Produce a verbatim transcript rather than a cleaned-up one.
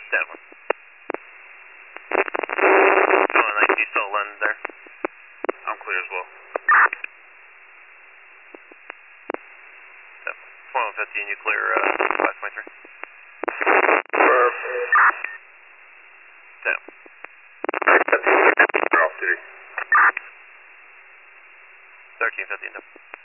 ten one. one nineteen, you still landing there? I'm clear as well. one fifteen, you clear uh, five point three. Perfect. ten. Off duty. thirteen fifteen.